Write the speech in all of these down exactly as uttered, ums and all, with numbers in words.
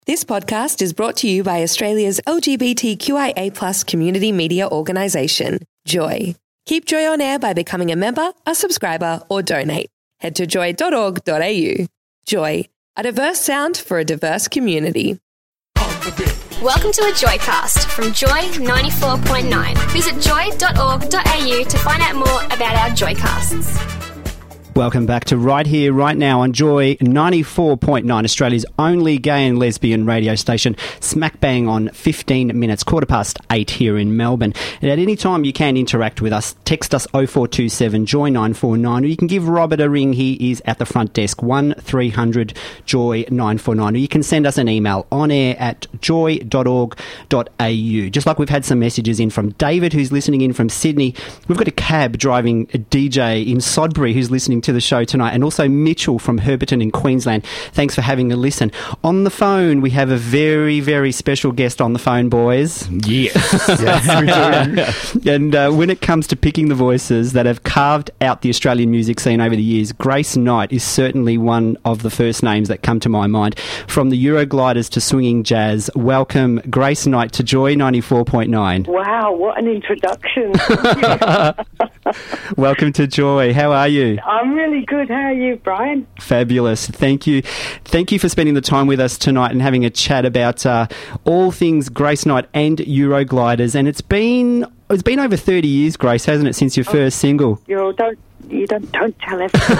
This podcast is brought to you by Australia's L G B T Q I A plus community media organisation, Joy. Keep Joy on air by becoming a member, a subscriber or donate. Head to joy dot org dot a u. Joy, a diverse sound for a diverse community. Welcome to a Joycast from Joy ninety-four point nine. Visit joy dot org dot a u to find out more about our Joycasts. Welcome back to Right Here, Right Now on Joy ninety-four point nine, Australia's only gay and lesbian radio station, smack bang on fifteen minutes, quarter past eight here in Melbourne. And at any time you can interact with us, text us oh four two seven, joy nine four nine, or you can give Robert a ring. He is at the front desk, one three hundred joy nine four nine, or you can send us an email on air at joy dot org dot a u. Just like we've had some messages in from David, who's listening in from Sydney. We've got a cab driving a D J in Sodbury who's listening to the show tonight, and also Mitchell from Herberton in Queensland. Thanks for having a listen. On the phone, we have a very, very special guest on the phone, boys. Yes. Yes, we do. And uh, when it comes to picking the voices that have carved out the Australian music scene over the years, Grace Knight is certainly one of the first names that come to my mind. From the Eurogliders to swinging jazz, welcome Grace Knight to Joy ninety-four point nine. Wow, what an introduction. Welcome to Joy. How are you? I'm really good. How are you, Brian? Fabulous. Thank you. Thank you for spending the time with us tonight and having a chat about uh, all things Grace Knight and Eurogliders. And it's been it's been over thirty years, Grace, hasn't it, since your oh, first single? You don't you don't don't tell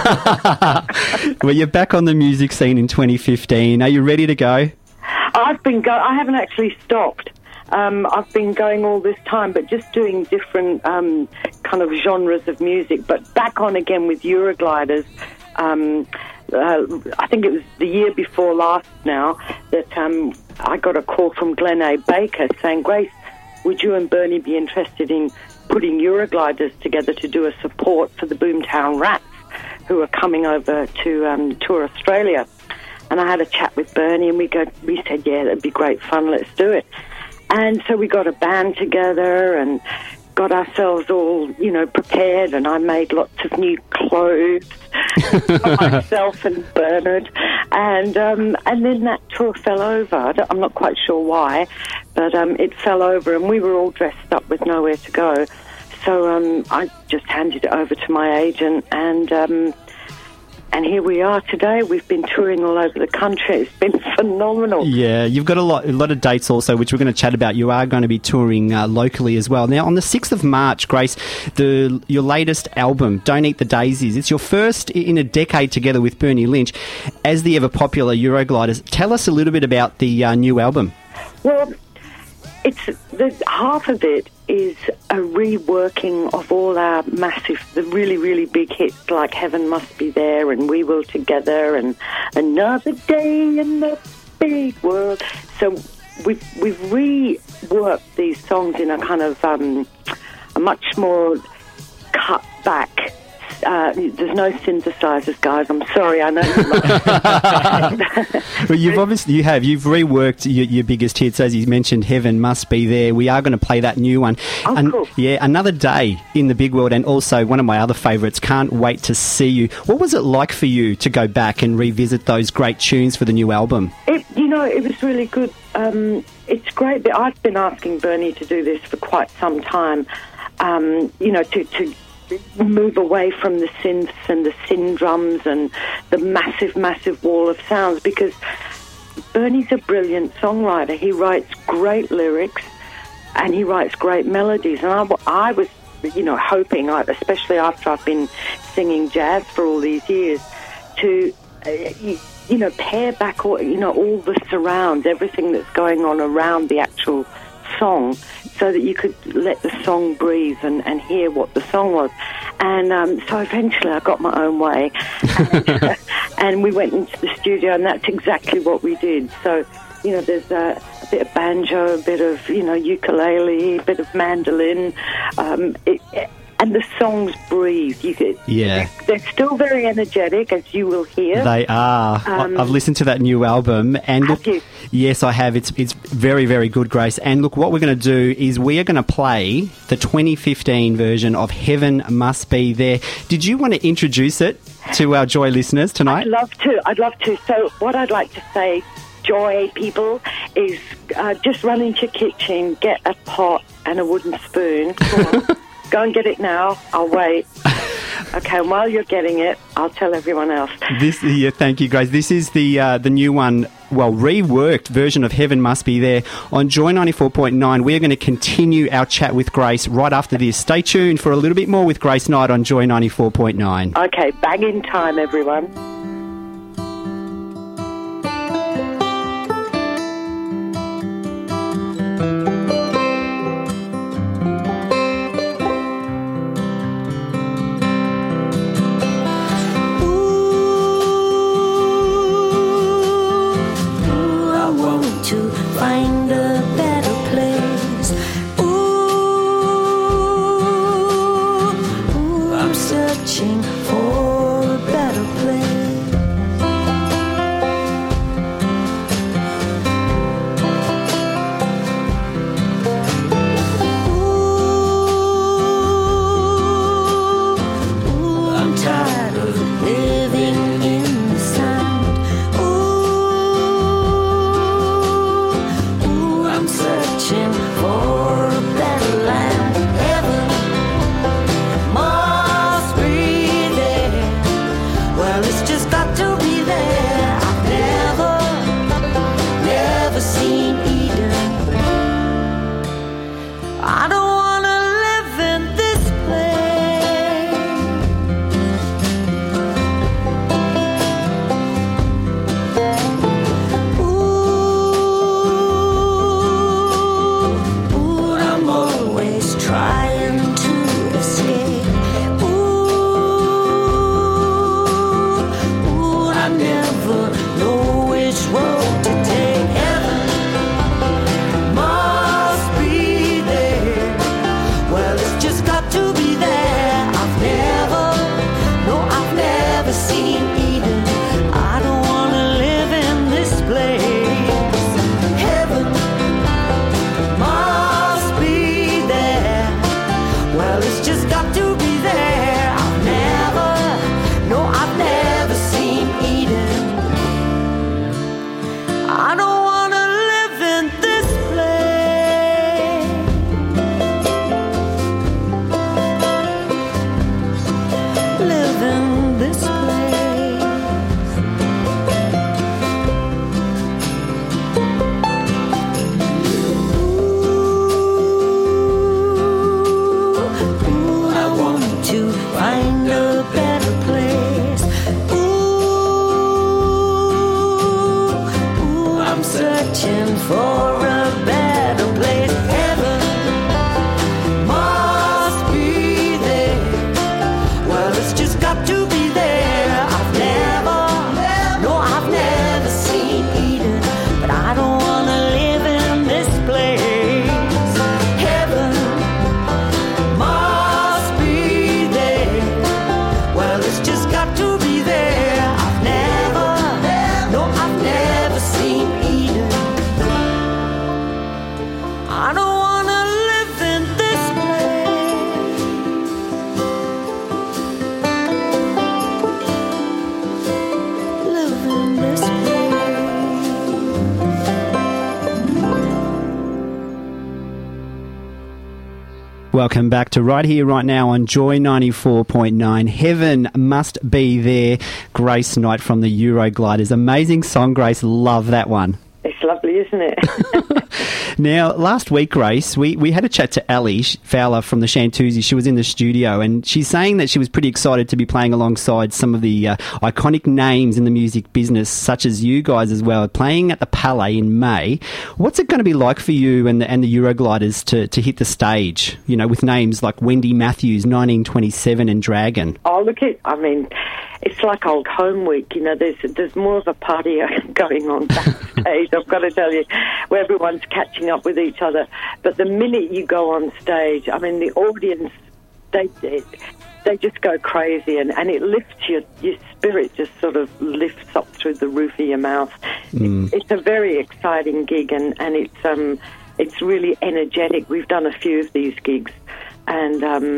everyone. Well, you're back on the music scene in twenty fifteen. Are you ready to go? I've been go. I haven't actually stopped. Um, I've been going all this time, but just doing different um, kind of genres of music. But back on again with Eurogliders. Um, uh, I think it was the year before last now that um, I got a call from Glenn A. Baker saying, Grace, would you and Bernie be interested in putting Eurogliders together to do a support for the Boomtown Rats, who are coming over to um, tour Australia? And I had a chat with Bernie, and we go, we said, yeah, that'd be great fun, let's do it. And so we got a band together and got ourselves all, you know, prepared, and I made lots of new clothes for myself and Bernard. And um, and then that tour fell over. I don't, I'm not quite sure why, but um, it fell over, and we were all dressed up with nowhere to go. So um, I just handed it over to my agent, and um, and here we are today. We've been touring all over the country. It's been phenomenal. Yeah, you've got a lot, a lot of dates also, which we're going to chat about. You are going to be touring uh, locally as well. Now, on the sixth of March, Grace, the your latest album, Don't Eat the Daisies, it's your first in a decade together with Bernie Lynch as the ever-popular Eurogliders. Tell us a little bit about the uh, new album. Well, it's the half of it is a reworking of all our massive, the really, really big hits like Heaven Must Be There and We Will Together and Another Day in the Big World. So we've we've reworked these songs in a kind of um, a much more cut back. Uh, there's no synthesizers, guys. I'm sorry. I know. Well, you've obviously you have you've reworked your, your biggest hits, as you mentioned. Heaven Must Be There. We are going to play that new one. Oh, and, cool. Yeah, Another Day in the Big World, and also one of my other favourites, Can't Wait to See You. What was it like for you to go back and revisit those great tunes for the new album? It, you know, it was really good. Um, it's great that I've been asking Bernie to do this for quite some time. Um, you know, to. to move away from the synths and the syn drums and the massive, massive wall of sounds, because Bernie's a brilliant songwriter. He writes great lyrics and he writes great melodies. And I, I was, you know, hoping, especially after I've been singing jazz for all these years, to, uh, you, you know, pare back all, you know, all the surrounds, everything that's going on around the actual song, so that you could let the song breathe and, and hear what the song was. And um, so eventually I got my own way, and, uh, and we went into the studio, and that's exactly what we did. So, you know, there's a, a bit of banjo, a bit of, you know, ukulele, a bit of mandolin, um, it, it, and the songs breathe. You could, yeah, they're, they're still very energetic, as you will hear. They are. Um, I've listened to that new album, and have look, you? Yes, I have. It's it's very, very good, Grace. And look, what we're going to do is we are going to play the twenty fifteen version of Heaven Must Be There. Did you want to introduce it to our Joy listeners tonight? I'd love to. I'd love to. So what I'd like to say Joy, people, is uh, just run into your kitchen, get a pot and a wooden spoon. Go on, go and get it now. I'll wait. Okay, and while you're getting it, I'll tell everyone else. This, yeah, thank you, Grace. This is the uh, the new one, well, reworked version of Heaven Must Be There on Joy ninety-four point nine. We're going to continue our chat with Grace right after this. Stay tuned for a little bit more with Grace Knight on Joy ninety-four point nine. Okay, bang in time, everyone. Welcome back to Right Here, Right Now on Joy ninety-four point nine. Heaven Must Be There. Grace Knight from the Eurogliders. Amazing song, Grace. Love that one. It's lovely, isn't it? Now, last week, Grace, we, we had a chat to Ali Fowler from the Shantuzi. She was in the studio, and she's saying that she was pretty excited to be playing alongside some of the uh, iconic names in the music business, such as you guys as well, playing at the Palais in May. What's it going to be like for you and the, and the Eurogliders to, to hit the stage, you know, with names like Wendy Matthews, nineteen twenty-seven and Dragon? Oh, look, it, I mean, it's like old home week. You know, there's there's more of a party going on backstage, I've got to tell you, where everyone's catching up with each other. But the minute you go on stage, I mean, the audience, they they, they just go crazy, and, and it lifts your, your spirit, just sort of lifts up through the roof of your mouth. Mm. It's a very exciting gig, and, and it's um it's really energetic. We've done a few of these gigs, and um,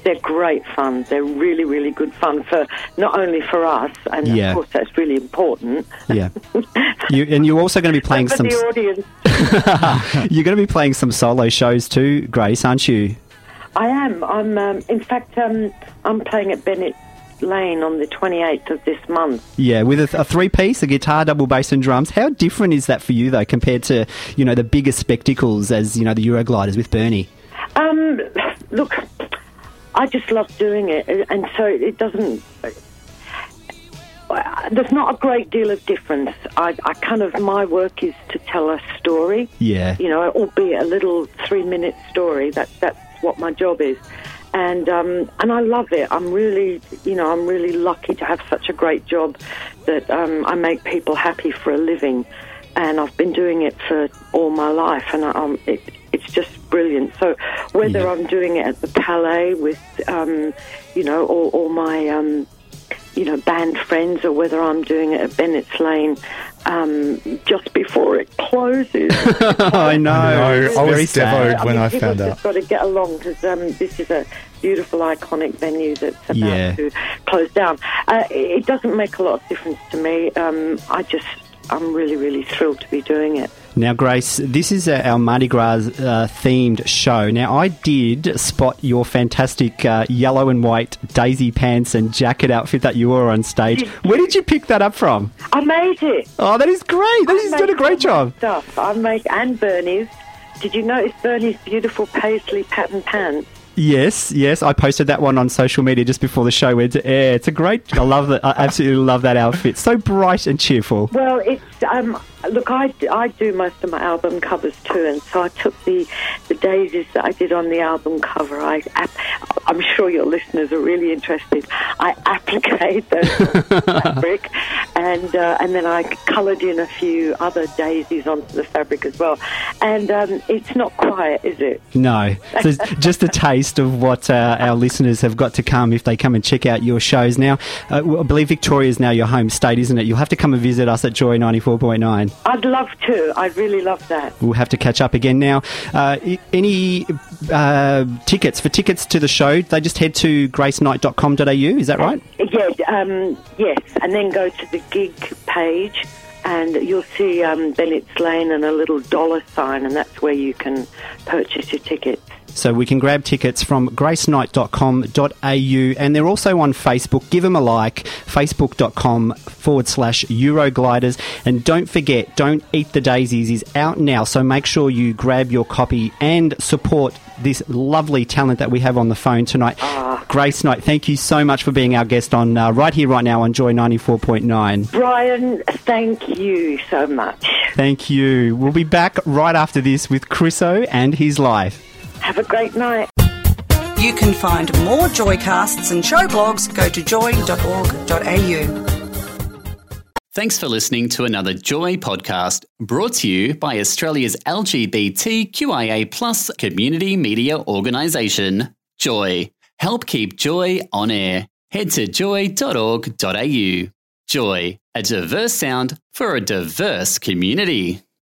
they're great fun. They're really, really good fun for not only for us, and Yeah. of course that's really important. Yeah. You, and you're also going to be playing for some... the audience. You're going to be playing some solo shows too, Grace, aren't you? I am. I'm. Um, in fact, um, I'm playing at Bennett Lane on the twenty-eighth of this month. Yeah, with a, a three-piece, a guitar, double bass and drums. How different is that for you, though, compared to, you know, the bigger spectacles as, you know, the Eurogliders with Bernie? Um, look, I just love doing it, and so it doesn't... There's not a great deal of difference. I, I kind of... My work is to tell a story. Yeah. You know, albeit a little three-minute story. That, that's what my job is. And um, and I love it. I'm really, you know, I'm really lucky to have such a great job that um, I make people happy for a living, and I've been doing it for all my life, and I, um, it, it's just brilliant. So whether Yeah. I'm doing it at the Palais with, um, you know, all, all my, um, you know, band friends, or whether I'm doing it at Bennett's Lane um, just before it closes. I know. I know. It's I was very sad. devoed when mean, I people found have out. just got to get along, because um, this is a beautiful, iconic venue that's about Yeah. to close down. Uh, it doesn't make a lot of difference to me. Um, I just, I'm really, really thrilled to be doing it. Now, Grace, this is uh, our Mardi Gras uh, themed show. Now, I did spot your fantastic uh, yellow and white daisy pants and jacket outfit that you wore on stage. Where did you pick that up from? I made it. Oh, that is great. That I is make doing a great all my job. Stuff. I make and Bernie's. Did you notice Bernie's beautiful paisley pattern pants? Yes, yes. I posted that one on social media just before the show went to air. It's a great... I love that. I absolutely love that outfit. So bright and cheerful. Well, it's um, look, I, I do most of my album covers too, and so I took the, the daisies that I did on the album cover. I, I'm sure your listeners are really interested. I appliqued the fabric, and uh, and then I coloured in a few other daisies onto the fabric as well. And um, it's not quiet, is it? No. So it's just a taste of what uh, our listeners have got to come if they come and check out your shows. Now, uh, I believe Victoria is now your home state, isn't it? You'll have to come and visit us at Joy ninety-four point nine. I'd love to. I'd really love that. We'll have to catch up again. Now, uh, any uh, tickets, for tickets to the show, they just head to grace night dot com dot a u, is that right? Yeah, um, yes, and then go to the gig page, and you'll see um, Bennett's Lane and a little dollar sign, and that's where you can purchase your tickets. So we can grab tickets from grace night dot com dot a u, and they're also on Facebook. Give them a like, facebook.com forward slash Eurogliders. And don't forget, Don't Eat the Daisies is out now, so make sure you grab your copy and support this lovely talent that we have on the phone tonight. Ah. Grace Knight, thank you so much for being our guest on uh, right here, right now on Joy ninety-four point nine. Brian, thank you so much. Thank you. We'll be back right after this with Chriso and his life. Have a great night. You can find more Joycasts and show blogs. Go to joy dot org dot a u. Thanks for listening to another Joy podcast brought to you by Australia's L G B T Q I A plus community media organisation, Joy. Help keep Joy on air. Head to joy dot org dot a u. Joy, a diverse sound for a diverse community.